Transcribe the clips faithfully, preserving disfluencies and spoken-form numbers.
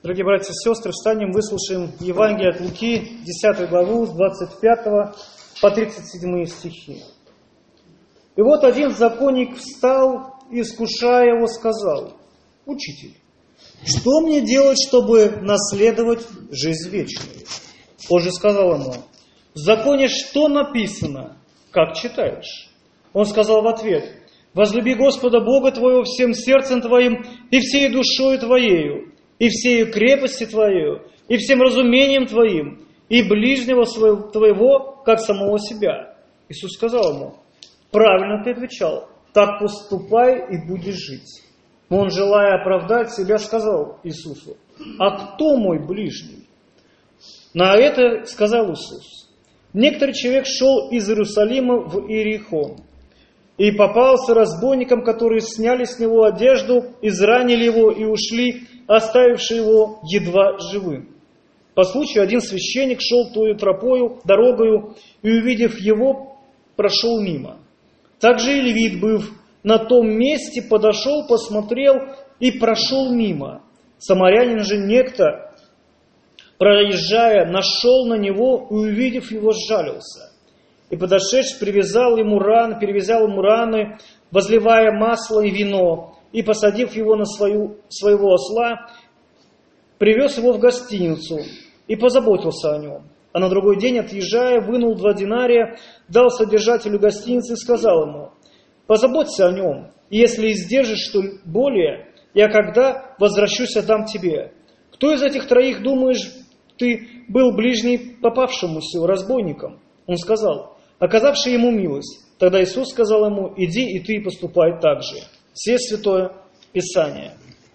Дорогие братья и сестры, встанем, выслушаем Евангелие от Луки, десятую главу, с двадцать пятого по тридцать седьмые стихи. «И вот один законник встал и, искушая его, сказал: Учитель, что мне делать, чтобы наследовать жизнь вечную? Он же сказал ему: в законе что написано, как читаешь? Он сказал в ответ: возлюби Господа Бога твоего всем сердцем твоим и всей душою твоею, и всею крепостью твоею, и всем разумением твоим, и ближнего своего, твоего, как самого себя. Иисус сказал ему: правильно ты отвечал, так поступай и будешь жить. Он, желая оправдать себя, сказал Иисусу: а кто мой ближний? На это сказал Иисус: некоторый человек шел из Иерусалима в Иерихон, и попался разбойникам, которые сняли с него одежду, изранили его и ушли, оставивши его едва живым. По случаю один священник шел тою тропою, дорогою, и, увидев его, прошел мимо. Также и левит, быв на том месте, подошел, посмотрел и прошел мимо. Самарянин же некто, проезжая, нашел на него и, увидев его, сжалился. И подошедший привязал ему раны, перевязал ему раны, возливая масло и вино, и, посадив его на свою, своего осла, привез его в гостиницу и позаботился о нем. А на другой день, отъезжая, вынул два динария, дал содержателю гостиницы и сказал ему: позаботься о нем, и если издержишь что более, я когда возвращусь, отдам тебе. Кто из этих троих, думаешь, ты был ближний попавшемуся разбойникам? Он сказал: оказавший ему милость. Тогда Иисус сказал ему: иди и ты поступай так же. Все Святое Писание.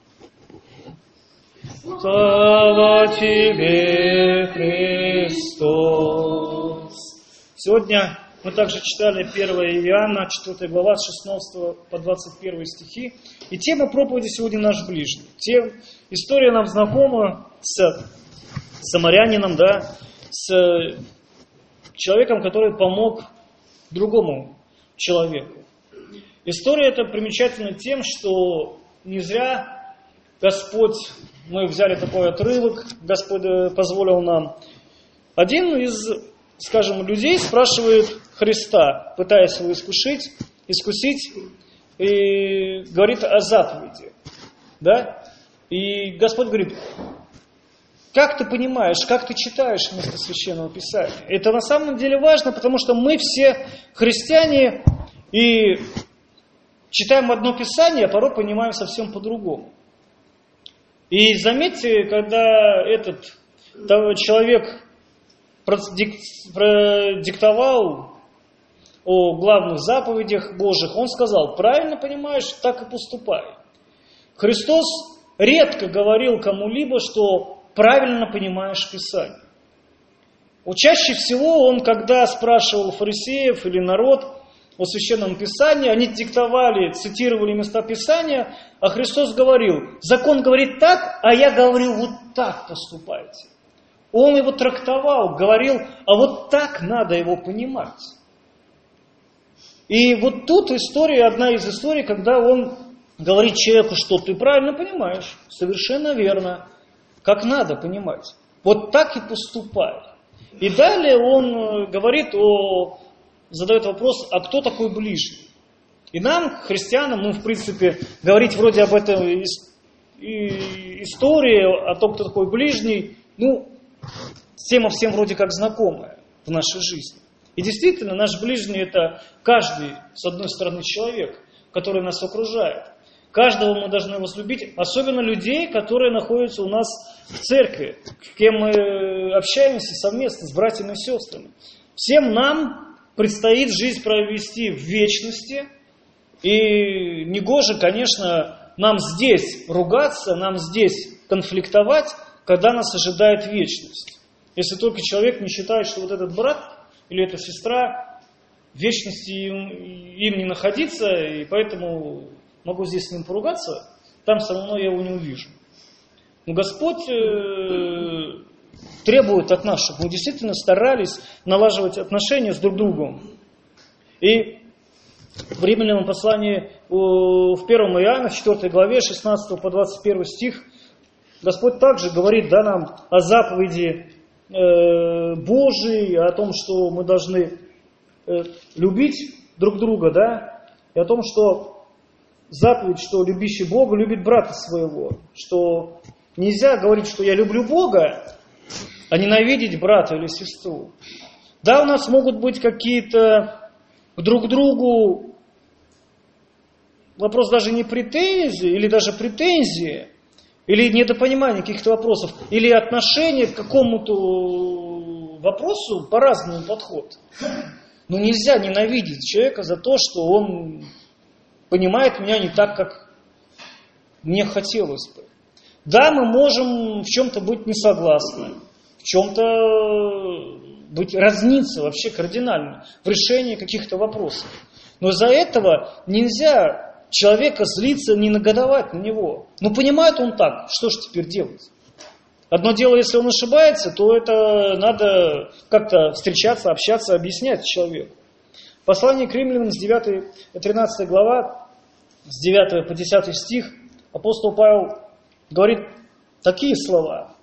Слава тебе, Христос! Сегодня мы также читали первое Иоанна, четвёртая глава, с шестнадцатого по двадцать первый стихи. И тема проповеди сегодня наш ближний. Тем, история нам знакома с самарянином, да, с человеком, который помог другому человеку. История эта примечательна тем, что не зря Господь, мы взяли такой отрывок, Господь позволил нам. Один из, скажем, людей спрашивает Христа, пытаясь его искушить, искусить, и говорит о заповеди. Да? И Господь говорит: как ты понимаешь, как ты читаешь вместо Священного Писания? Это на самом деле важно, потому что мы все христиане и читаем одно Писание, а порой понимаем совсем по-другому. И заметьте, когда этот человек продиктовал о главных заповедях Божьих, он сказал: правильно понимаешь, так и поступай. Христос редко говорил кому-либо, что правильно понимаешь Писание. Вот чаще всего он, когда спрашивал фарисеев или народ о Священном Писании, они диктовали, цитировали места Писания, а Христос говорил: закон говорит так, а я говорю, вот так поступайте. Он его трактовал, говорил, а вот так надо его понимать. И вот тут история, одна из историй, когда он говорит человеку, что ты правильно понимаешь, совершенно верно, как надо понимать. Вот так и поступай. И далее он говорит о, задает вопрос: а кто такой ближний? И нам, христианам, ну, в принципе, говорить вроде об этой истории, о том, кто такой ближний, ну, тема всем вроде как знакомая в нашей жизни. И действительно, наш ближний – это каждый, с одной стороны, человек, который нас окружает. Каждого мы должны возлюбить, особенно людей, которые находятся у нас в церкви, с кем мы общаемся совместно, с братьями и сестрами. Всем нам предстоит жизнь провести в вечности, и негоже, конечно, нам здесь ругаться, нам здесь конфликтовать, когда нас ожидает вечность. Если только человек не считает, что вот этот брат или эта сестра в вечности им, им не находится, и поэтому могу здесь с ним поругаться, там со мной я его не увижу. Но Господь э, требует от нас, чтобы мы действительно старались налаживать отношения с друг другом. И в Римлянам послании в первом Иоанна, в четвёртой главе, шестнадцатого по двадцать первый стих, Господь также говорит, да, нам о заповеди э, Божией, о том, что мы должны э, любить друг друга, да, и о том, что заповедь, что любящий Бога любит брата своего, что нельзя говорить, что я люблю Бога, а ненавидеть брата или сестру. Да, у нас могут быть какие-то друг к другу, вопрос даже не претензии, или даже претензии, или недопонимание каких-то вопросов, или отношение к какому-то вопросу по-разному подход. Но нельзя ненавидеть человека за то, что он понимает меня не так, как мне хотелось бы. Да, мы можем в чем-то быть не согласны, в чем-то быть разниться вообще кардинально в решении каких-то вопросов. Но из-за этого нельзя человека злиться, не негодовать на него. Ну, понимает он так, что же теперь делать? Одно дело, если он ошибается, то это надо как-то встречаться, общаться, объяснять человеку. Послание к римлянам с девятой, тринадцатой глава, с девятого по десятый стих, апостол Павел говорит такие слова.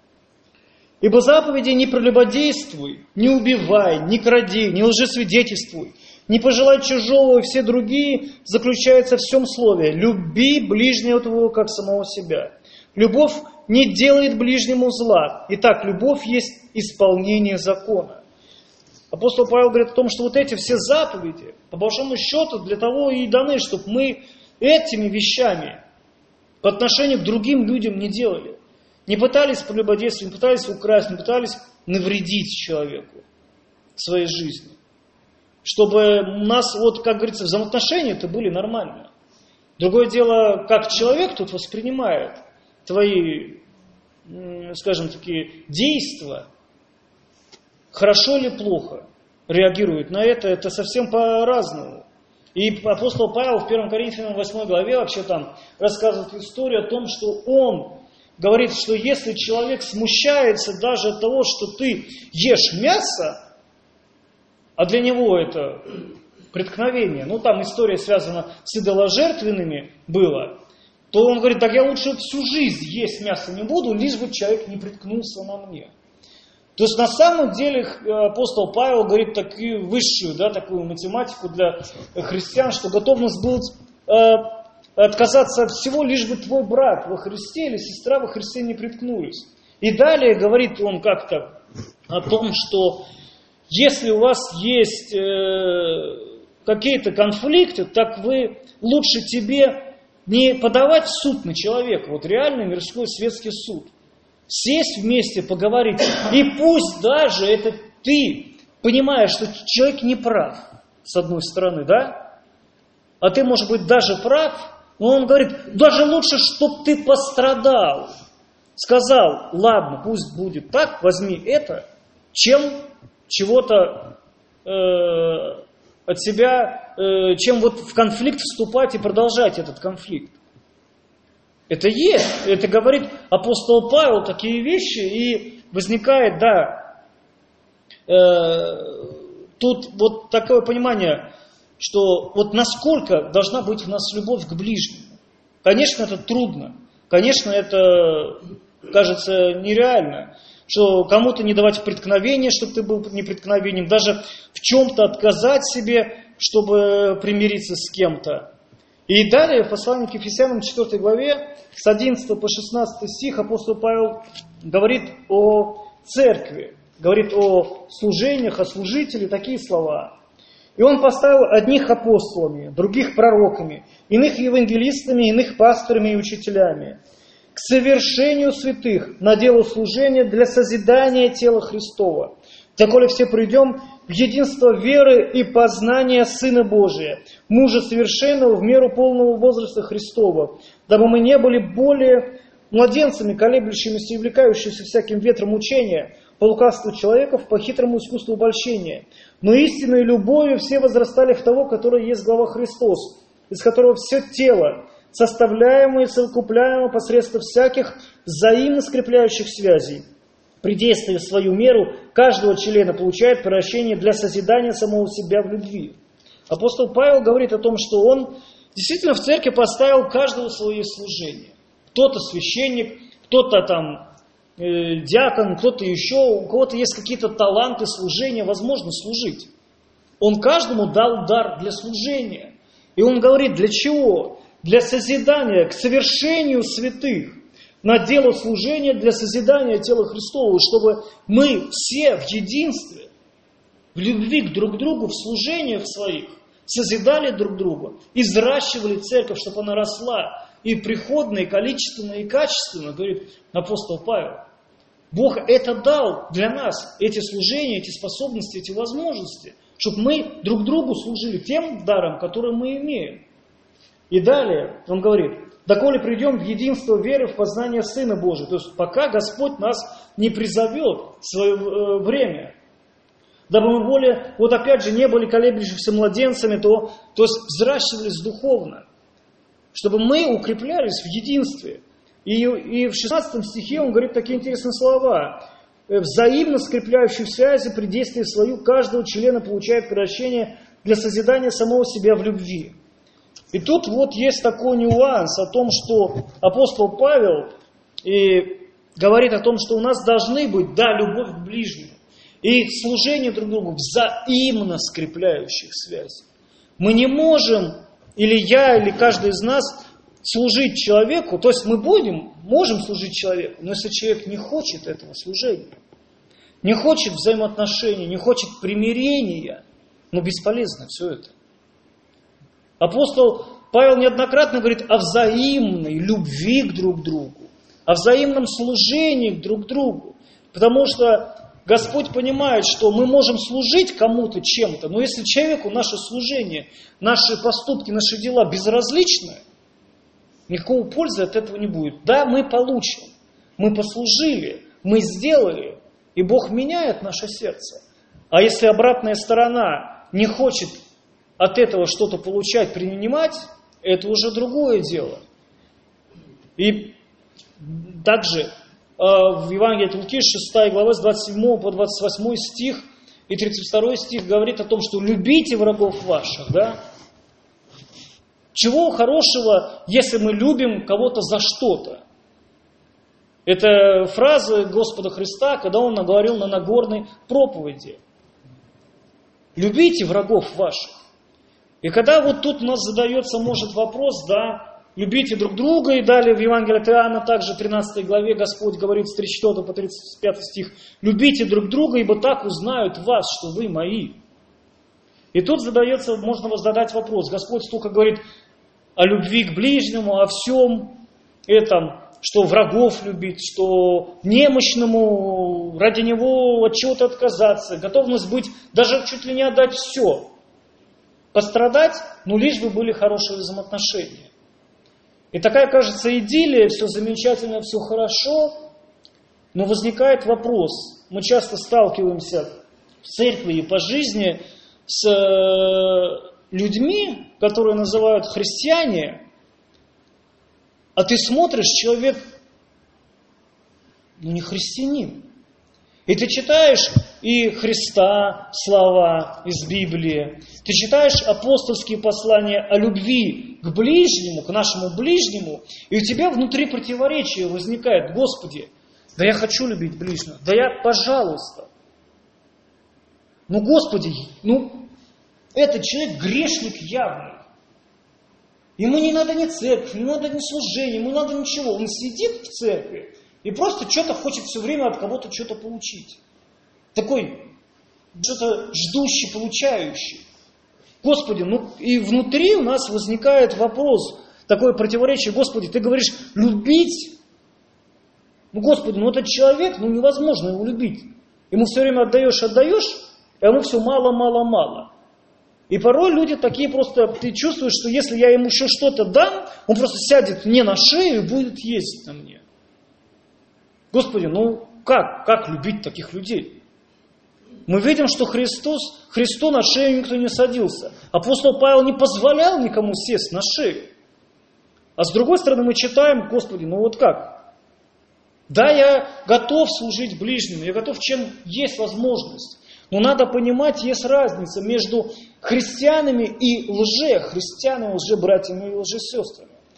«Ибо заповеди не прелюбодействуй, не убивай, не кради, не лжесвидетельствуй, не пожелай чужого, и все другие заключаются в всем слове. Люби ближнего твоего, как самого себя. Любовь не делает ближнему зла. Итак, любовь есть исполнение закона». Апостол Павел говорит о том, что вот эти все заповеди, по большому счету, для того и даны, чтобы мы этими вещами по отношению к другим людям не делали. Не пытались прелюбодействовать, не пытались украсть, не пытались навредить человеку в своей жизни. Чтобы у нас, вот, как говорится, взаимоотношения-то были нормальные. Другое дело, как человек тут воспринимает твои, скажем, такие действия, хорошо или плохо реагирует на это, это совсем по-разному. И апостол Павел в первом Коринфянам восьмой главе вообще там рассказывает историю о том, что он говорит, что если человек смущается даже от того, что ты ешь мясо, а для него это преткновение, ну там история связана с идоложертвенными была, то он говорит, так я лучше всю жизнь есть мясо не буду, лишь бы человек не приткнулся на мне. То есть на самом деле апостол Павел говорит такую высшую, да, такую математику для христиан, что готовность будет э, отказаться от всего, лишь бы твой брат во Христе или сестра во Христе не приткнулись. И далее говорит он как-то о том, что если у вас есть э, какие-то конфликты, так вы лучше тебе не подавать в суд на человека, вот реальный мирской светский суд. Сесть вместе, поговорить. И пусть даже это ты понимаешь, что человек не прав, с одной стороны, да? А ты, может быть, даже прав, но он говорит, даже лучше, чтобы ты пострадал. Сказал, ладно, пусть будет так, возьми это, чем чего-то э, от себя, э, чем вот в конфликт вступать и продолжать этот конфликт. Это есть, это говорит апостол Павел такие вещи, и возникает, да, э, тут вот такое понимание, что вот насколько должна быть у нас любовь к ближнему. Конечно, это трудно, конечно, это кажется нереально, что кому-то не давать преткновения, чтобы ты был непреткновенным, даже в чем-то отказать себе, чтобы примириться с кем-то. И далее в послании к Ефесянам четвёртой главе с одиннадцатого по шестнадцатый стих апостол Павел говорит о церкви, говорит о служениях, о служителе, такие слова. «И он поставил одних апостолами, других пророками, иных евангелистами, иных пасторами и учителями, к совершению святых, на дело служения для созидания тела Христова, доколе все придем в единство веры и познания Сына Божия, мужа совершенного в меру полного возраста Христова, дабы мы не были более младенцами, колеблющимися и увлекающимися всяким ветром учения, по лукавству человеков, по хитрому искусству обольщения, но истинной любовью все возрастали в того, который есть глава Христос, из которого все тело, составляемое и совокупляемое посредством всяких взаимно скрепляющих связей, при действии в свою меру каждого члена получает прощение для созидания самого себя в любви». Апостол Павел говорит о том, что он действительно в церкви поставил каждого свое служение. Кто-то священник, кто-то там э, диакон, кто-то еще, у кого-то есть какие-то таланты служения, возможно служить. Он каждому дал дар для служения. И он говорит, для чего? Для созидания, к совершению святых. На дело служения для созидания тела Христова, чтобы мы все в единстве, в любви к друг другу, в служениях своих, созидали друг друга, изращивали церковь, чтобы она росла, и приходно, и количественно, и качественно, говорит апостол Павел. Бог это дал для нас, эти служения, эти способности, эти возможности, чтобы мы друг другу служили тем даром, который мы имеем. И далее он говорит, доколе придем в единство веры, в познание Сына Божия. То есть пока Господь нас не призовет в свое э, время, дабы мы более, вот опять же, не были колеблющимися младенцами, то, то есть взращивались духовно, чтобы мы укреплялись в единстве. И, и в шестнадцатом стихе он говорит такие интересные слова. Взаимно скрепляющую связи при действии свою каждого члена получает превращение для созидания самого себя в любви. И тут вот есть такой нюанс о том, что апостол Павел и говорит о том, что у нас должны быть, да, любовь к ближнему и служение друг другу взаимно скрепляющих связей. Мы не можем, или я, или каждый из нас, служить человеку, то есть мы будем, можем служить человеку, но если человек не хочет этого служения, не хочет взаимоотношений, не хочет примирения, ну бесполезно все это. Апостол Павел неоднократно говорит о взаимной любви к друг другу, о взаимном служении к друг другу, потому что Господь понимает, что мы можем служить кому-то чем-то, но если человеку наше служение, наши поступки, наши дела безразличны, никакого пользы от этого не будет. Да, мы получим, мы послужили, мы сделали, и Бог меняет наше сердце. А если обратная сторона не хочет от этого что-то получать, принимать, это уже другое дело. И также в Евангелии от Луки, шестая глава, с двадцать седьмого по двадцать восьмой стих и тридцать второй стих говорит о том, что любите врагов ваших, да? Чего хорошего, если мы любим кого-то за что-то? Это фраза Господа Христа, когда Он наговорил на Нагорной проповеди. Любите врагов ваших. И когда вот тут у нас задается, может, вопрос, да, любите друг друга, и далее в Евангелии от Иоанна, также в тринадцатой главе Господь говорит с тридцать четвёртого по тридцать пятый стих, любите друг друга, ибо так узнают вас, что вы мои. И тут задается, можно задать вопрос, Господь столько говорит о любви к ближнему, о всем этом, что врагов любить, что немощному ради него от чего-то отказаться, готовность быть, даже чуть ли не отдать все, пострадать, ну лишь бы были хорошие взаимоотношения. И такая, кажется, идиллия, все замечательно, все хорошо, но возникает вопрос. Мы часто сталкиваемся в церкви и по жизни с людьми, которые называют христиане, а ты смотришь, человек, ну не христианин. И ты читаешь и Христа слова из Библии, ты читаешь апостольские послания о любви к ближнему, к нашему ближнему, и у тебя внутри противоречие возникает. Господи, да я хочу любить ближнего, да я, пожалуйста. Ну, Господи, ну, этот человек грешник явный. Ему не надо ни церковь, не надо ни служения, ему не надо ничего. Он сидит в церкви и просто что-то хочет все время от кого-то что-то получить. Такой, что-то ждущий, получающий. Господи, ну и внутри у нас возникает вопрос, такое противоречие. Господи, ты говоришь любить. Ну, Господи, ну этот человек, ну невозможно его любить. Ему все время отдаешь, отдаешь, и ему все мало, мало, мало. И порой люди такие просто, ты чувствуешь, что если я ему еще что-то дам, он просто сядет мне на шею и будет есть на мне. Господи, ну как, как любить таких людей? Мы видим, что Христос, Христу на шею никто не садился. Апостол Павел не позволял никому сесть на шею. А с другой стороны мы читаем, Господи, ну вот как? Да, я готов служить ближним, я готов, чем есть возможность. Но надо понимать, есть разница между христианами и лже-христианами, лже-братьями и лже-сестрами.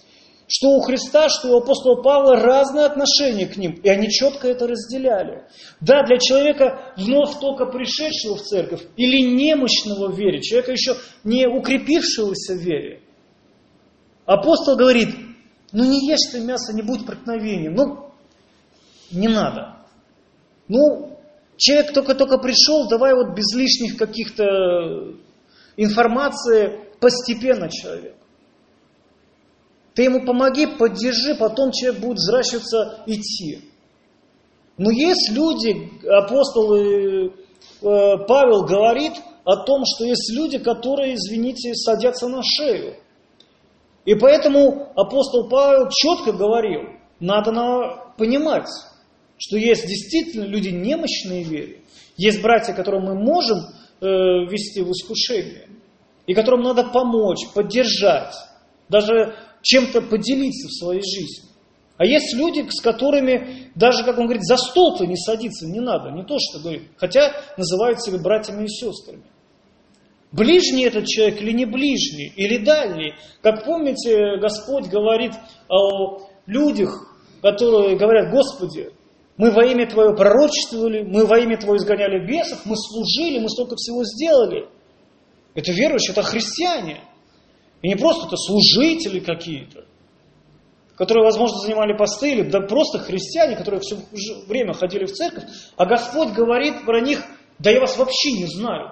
что у Христа, что у апостола Павла разные отношения к ним, и они четко это разделяли. Да, для человека, вновь только пришедшего в церковь, или немощного в вере, человека еще не укрепившегося в вере, апостол говорит, ну не ешь ты мясо, не будь проткновением, ну не надо. Ну, человек только-только пришел, давай вот без лишних каких-то информации постепенно человек. Ты ему помоги, поддержи, потом человек будет взращиваться, идти. Но есть люди, апостол э, Павел говорит о том, что есть люди, которые, извините, садятся на шею. И поэтому апостол Павел четко говорил, надо понимать, что есть действительно люди немощные в вере, есть братья, которым мы можем э, ввести в искушение, и которым надо помочь, поддержать, даже чем-то поделиться в своей жизни. А есть люди, с которыми даже, как он говорит, за стол-то не садиться не надо, не то что говорит, хотя называют себя братьями и сестрами. Ближний этот человек или не ближний, или дальний. Как помните, Господь говорит о людях, которые говорят, Господи, мы во имя Твое пророчествовали, мы во имя Твое изгоняли бесов, мы служили, мы столько всего сделали. Это верующие, это христиане. И не просто это служители какие-то, которые, возможно, занимали посты, или да просто христиане, которые все время ходили в церковь, а Господь говорит про них, да я вас вообще не знаю.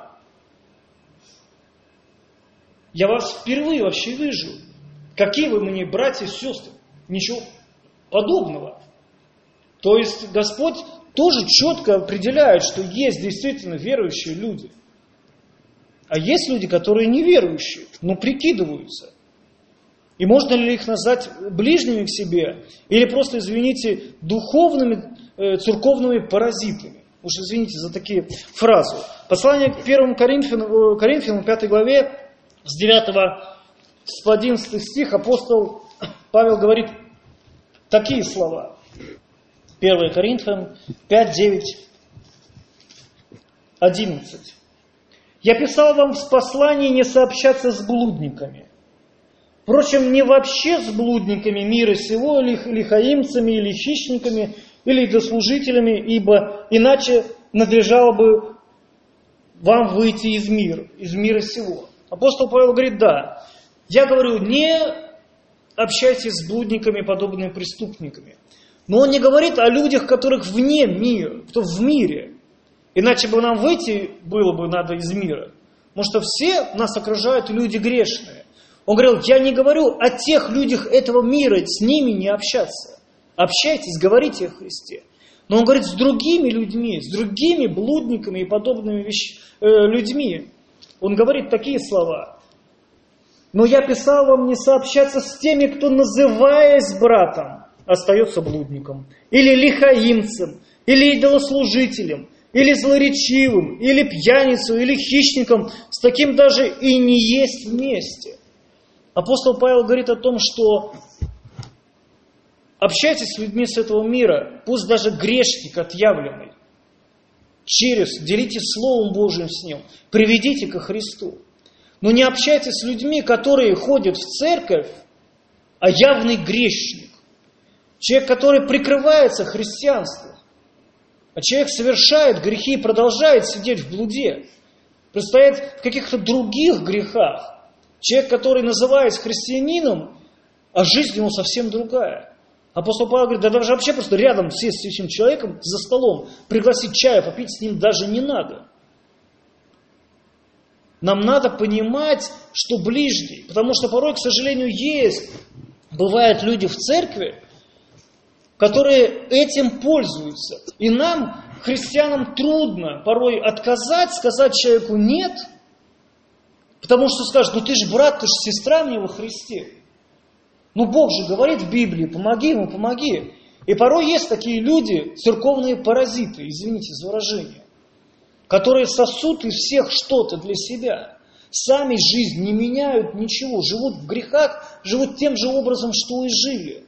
Я вас впервые вообще вижу. Какие вы мне братья и сестры? Ничего подобного. То есть Господь тоже четко определяет, что есть действительно верующие люди. А есть люди, которые неверующие, но прикидываются. И можно ли их назвать ближними к себе, или просто, извините, духовными, э, церковными паразитами? Уж извините за такие фразы. Послание к первому Коринфянам, Коринфянам пятой главе, с девятого по одиннадцатый стих, апостол Павел говорит такие слова. первое Коринфянам пять, девять, одиннадцать. «Я писал вам в послании не сообщаться с блудниками. Впрочем, не вообще с блудниками мира сего, или лихаимцами, или хищниками, или дослужителями, ибо иначе надлежало бы вам выйти из мира, из мира сего». Апостол Павел говорит, да, я говорю, не общайтесь с блудниками, подобными преступниками. Но он не говорит о людях, которых вне мира, кто в мире. Иначе бы нам выйти было бы надо из мира. Потому что все нас окружают люди грешные. Он говорил, я не говорю о тех людях этого мира, с ними не общаться. Общайтесь, говорите о Христе. Но он говорит с другими людьми, с другими блудниками и подобными вещ... э, людьми. Он говорит такие слова. Но я писал вам не сообщаться с теми, кто, называясь братом, остается блудником. Или лихаимцем, или идолослужителем, или злоречивым, или пьяницей, или хищником. С таким даже и не есть вместе. Апостол Павел говорит о том, что общайтесь с людьми с этого мира, пусть даже грешник отъявленный, через, делитесь Словом Божьим с ним, приведите ко Христу. Но не общайтесь с людьми, которые ходят в церковь, а явный грешник. Человек, который прикрывается христианством, а человек совершает грехи и продолжает сидеть в блуде, предстоит в каких-то других грехах. Человек, который называется христианином, а жизнь ему совсем другая. Апостол Павел говорит, да даже вообще просто рядом сесть с этим человеком за столом, пригласить чая, попить с ним даже не надо. Нам надо понимать, что ближний, потому что порой, к сожалению, есть, бывают люди в церкви, которые этим пользуются. И нам, христианам, трудно порой отказать, сказать человеку нет, потому что скажут, ну ты же брат, ты же сестра мне во Христе. Ну Бог же говорит в Библии, помоги ему, помоги. И порой есть такие люди, церковные паразиты, извините за выражение, которые сосут из всех что-то для себя. Сами жизнь не меняют ничего, живут в грехах, живут тем же образом, что и жили.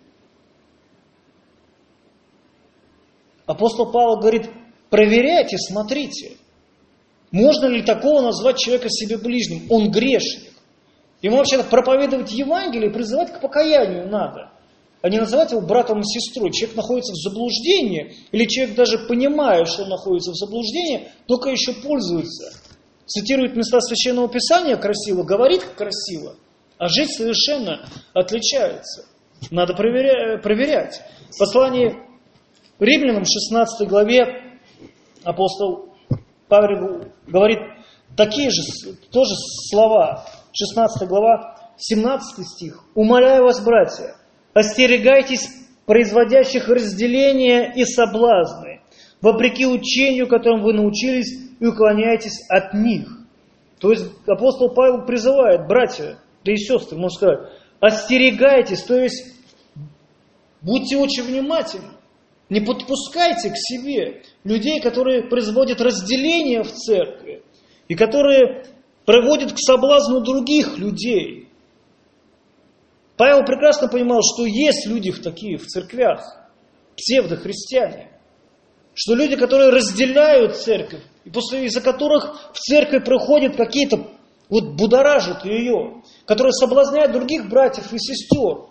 Апостол Павел говорит, проверяйте, смотрите. Можно ли такого назвать человека себе ближним? Он грешник. Ему вообще-то проповедовать Евангелие, призывать к покаянию надо. а не называть его братом и сестрой. Человек находится в заблуждении, или человек даже понимая, что он находится в заблуждении, только еще пользуется. Цитирует места Священного Писания красиво, говорит красиво, а жить совершенно отличается. Надо проверя- проверять. В послании Римлянам, шестнадцатой главе, апостол Павел говорит такие же тоже слова. шестнадцатая глава, семнадцатый стих. «Умоляю вас, братья, остерегайтесь производящих разделения и соблазны, вопреки учению, которым вы научились, и уклоняйтесь от них». То есть апостол Павел призывает, братья, да и сестры, можно сказать, остерегайтесь, то есть будьте очень внимательны, не подпускайте к себе людей, которые производят разделение в церкви и которые приводят к соблазну других людей. Павел прекрасно понимал, что есть люди такие в церквях, псевдохристиане, что люди, которые разделяют церковь, и после из-за которых в церковь приходят какие-то, вот будоражат ее, которые соблазняют других братьев и сестер.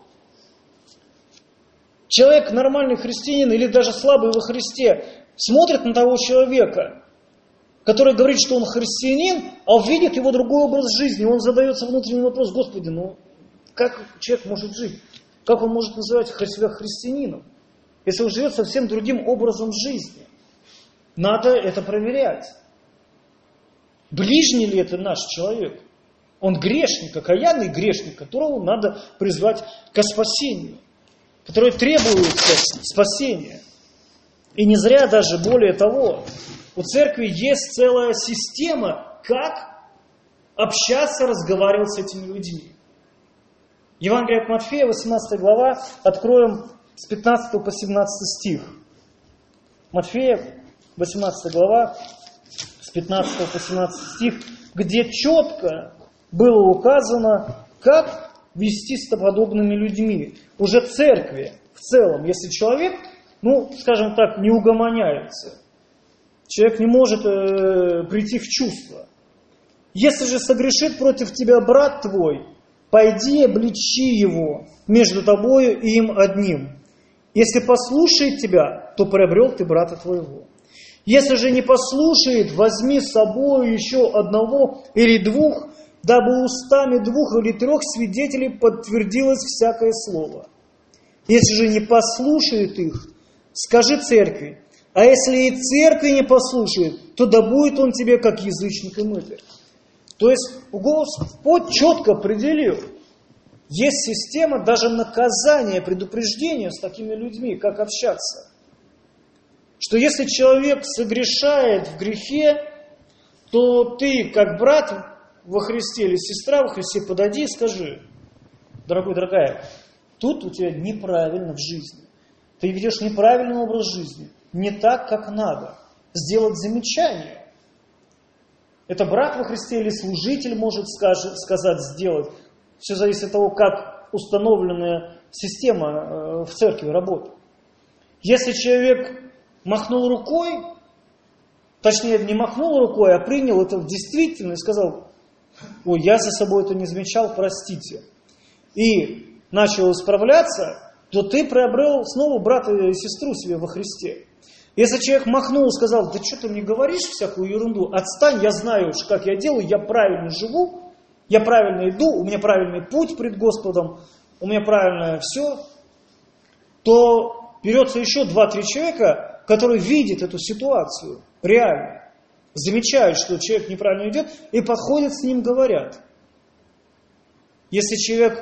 Человек, нормальный христианин или даже слабый во Христе, смотрит на того человека, который говорит, что он христианин, а увидит его другой образ жизни, он задается внутренний вопрос: Господи, ну как человек может жить? Как он может называть себя христианином, если он живет совсем другим образом жизни? Надо это проверять. Ближний ли это наш человек? Он грешник, окаянный грешник, которого надо призвать к спасению, который требуется спасения. И не зря даже, более того, у церкви есть целая система, как общаться, разговаривать с этими людьми. Евангелие от Матфея, восемнадцатая глава, откроем с пятнадцатого по семнадцатый стих. Матфея, восемнадцатая глава, с пятнадцатого по семнадцатый стих, где четко было указано, как вести с подобными людьми. Уже церкви в целом, если человек, ну, скажем так, не угомоняется, человек не может э, прийти в чувство. Если же согрешит против тебя брат твой, пойди обличи его между тобою и им одним. Если послушает тебя, то приобрел ты брата твоего. Если же не послушает, возьми с собой еще одного или двух, дабы устами двух или трех свидетелей подтвердилось всякое слово. Если же не послушает их, скажи церкви, а если и церкви не послушает, то да будет он тебе как язычник и мытарь. То есть Господь четко определил, есть система даже наказания, предупреждения с такими людьми, как общаться. Что если человек согрешает в грехе, то ты, как брат во Христе или сестра во Христе, подойди и скажи: дорогой, дорогая, тут у тебя неправильно в жизни. Ты ведешь неправильный образ жизни, не так, как надо. Сделать замечание. Это брат во Христе или служитель может сказать, сделать. Все зависит от того, как установленная система в церкви работает. Если человек махнул рукой, точнее не махнул рукой, а принял это в действительность и сказал: ой, я за собой это не замечал, простите, и начал исправляться, то ты приобрел снова брата и сестру себе во Христе. Если человек махнул и сказал: да что ты мне говоришь всякую ерунду, отстань, я знаю уж, как я делаю, я правильно живу, я правильно иду, у меня правильный путь пред Господом, у меня правильное все, то берется еще два-три человека, которые видят эту ситуацию реально, замечают, что человек неправильно идет, и подходят с ним, говорят. Если человек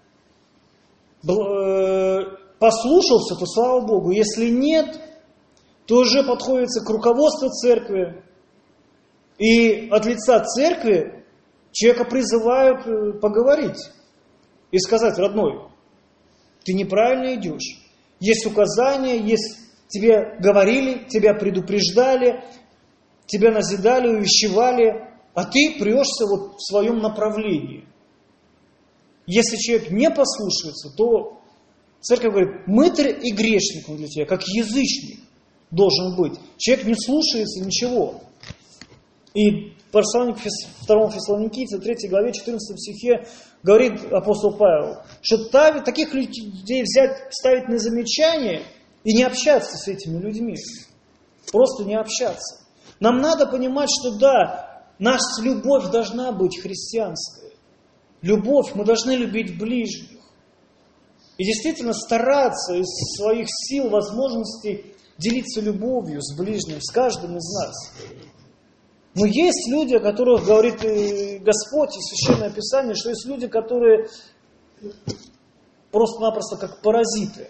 послушался, то слава Богу. Если нет, то уже подходится к руководству церкви. И от лица церкви человека призывают поговорить и сказать: родной, ты неправильно идешь. Есть указания, есть, тебе говорили, тебя предупреждали, тебя назидали, увещевали, а ты прешься вот в своем направлении. Если человек не послушается, то церковь говорит: мытарь и грешник он для тебя, как язычник должен быть. Человек не слушается ничего. И послании к второму Фессалоникийцам, третьей главе, четырнадцатом стихе, говорит апостол Павел, что таких людей взять, ставить на замечание и не общаться с этими людьми. Просто не общаться. Нам надо понимать, что да, наша любовь должна быть христианской. Любовь, мы должны любить ближних. И действительно стараться из своих сил, возможностей делиться любовью с ближним, с каждым из нас. Но есть люди, о которых говорит и Господь, и Священное Писание, что есть люди, которые просто-напросто как паразиты.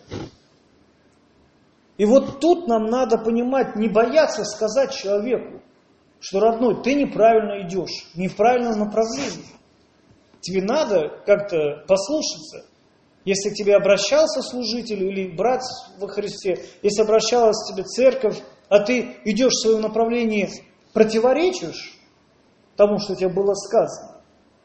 И вот тут нам надо понимать, не бояться сказать человеку, что, родной, ты неправильно идешь, не в правильном направлении. Тебе надо как-то послушаться. Если к тебе обращался служитель или брат во Христе, если обращалась к тебе церковь, а ты идешь в своем направлении, противоречишь тому, что тебе было сказано,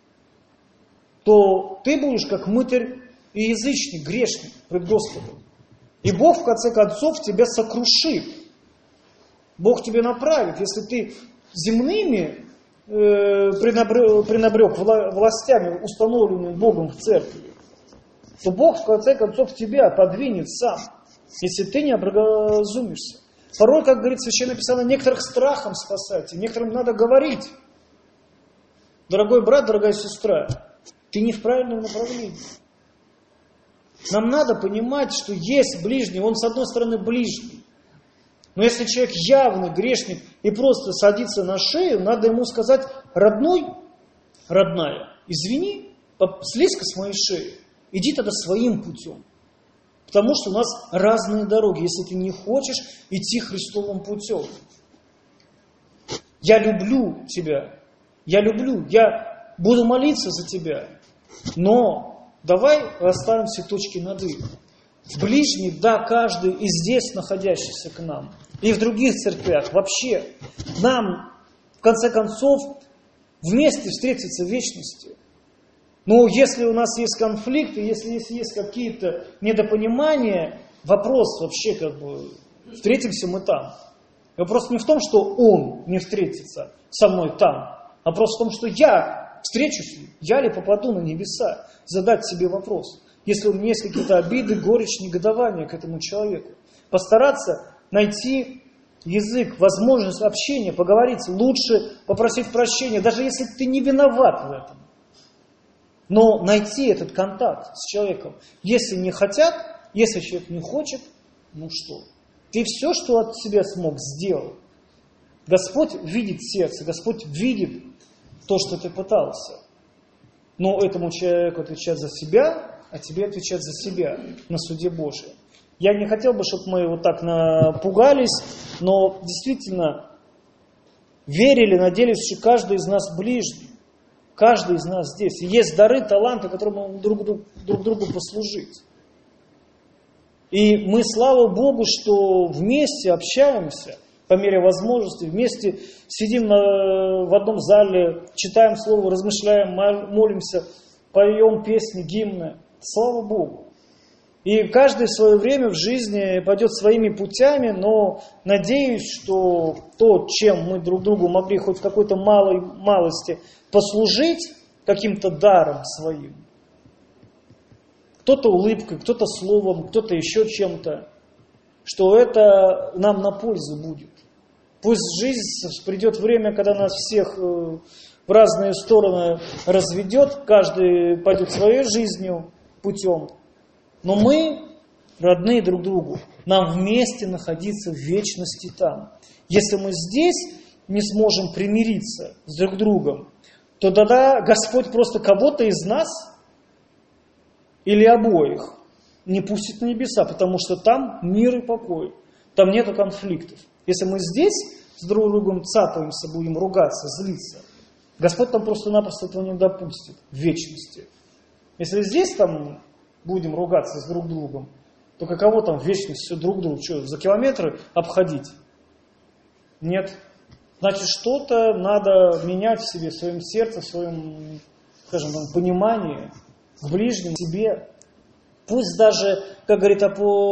то ты будешь как мытарь и язычник, грешник пред Господом. И Бог, в конце концов, тебя сокрушит. Бог тебе направит. Если ты земными э, принабрек, принабрек властями, установленными Богом в церкви, то Бог, в конце концов, тебя подвинет сам, если ты не образумишься. Порой, как говорит Священное Писание, некоторых страхом спасайте, некоторым надо говорить. Дорогой брат, дорогая сестра, ты не в правильном направлении. Нам надо понимать, что есть ближний, он с одной стороны ближний. Но если человек явный грешник и просто садится на шею, надо ему сказать: родной, родная, извини, слезь-ка с моей шеи, иди тогда своим путем. Потому что у нас разные дороги, если ты не хочешь идти Христовым путем. Я люблю тебя, я люблю, я буду молиться за тебя, но давай расставим все точки над «и». Ближний, да, каждый и здесь находящийся к нам, и в других церквях, вообще, нам, в конце концов, вместе встретиться в вечности. Но если у нас есть конфликты, если, если есть какие-то недопонимания, вопрос вообще как бы, встретимся мы там. Вопрос не в том, что он не встретится со мной там, а вопрос в том, что я встречусь ли, я ли попаду на небеса. Задать себе вопрос, если у меня есть какие-то обиды, горечь, негодование к этому человеку. Постараться найти язык, возможность общения, поговорить, лучше попросить прощения, даже если ты не виноват в этом. Но найти этот контакт с человеком. Если не хотят, если человек не хочет, ну что? Ты все, что от себя смог, сделал. Господь видит сердце, Господь видит то, что ты пытался. Но этому человеку отвечать за себя, а тебе отвечать за себя на суде Божьем. Я не хотел бы, чтобы мы вот так напугались, но действительно верили, надеялись, что каждый из нас ближний. Каждый из нас здесь. И есть дары, таланты, которым мы друг, друг, друг другу послужить. И мы, слава Богу, что вместе общаемся, по мере возможности, вместе сидим на, в одном зале, читаем Слово, размышляем, молимся, поем песни, гимны. Слава Богу. И каждый в свое время в жизни пойдет своими путями, но надеюсь, что то, чем мы друг другу могли хоть в какой-то малой малости послужить каким-то даром своим, кто-то улыбкой, кто-то словом, кто-то еще чем-то, что это нам на пользу будет. Пусть жизнь придет время, когда нас всех в разные стороны разведет, каждый пойдет своей жизнью, путем. Но мы родные друг другу. Нам вместе находиться в вечности там. Если мы здесь не сможем примириться с друг другом, то тогда Господь просто кого-то из нас или обоих не пустит на небеса, потому что там мир и покой. Там нету конфликтов. Если мы здесь с друг другом цапаемся, будем ругаться, злиться, Господь там просто-напросто этого не допустит в вечности. Если здесь там будем ругаться с друг другом, то каково там в вечности все друг другу, что, за километры обходить? Нет. Значит, что-то надо менять в себе, в своем сердце, в своем, скажем, там, понимании, к ближнему, себе. Пусть даже, как говорит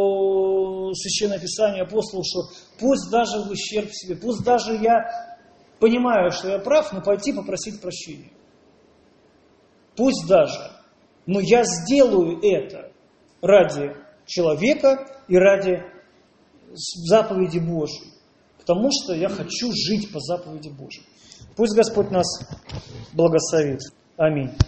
Священное Писание, апостол, что пусть даже в ущерб себе, пусть даже я понимаю, что я прав, но пойти попросить прощения. Пусть даже, но я сделаю это ради человека и ради заповеди Божьей, потому что я хочу жить по заповеди Божьей. Пусть Господь нас благословит. Аминь.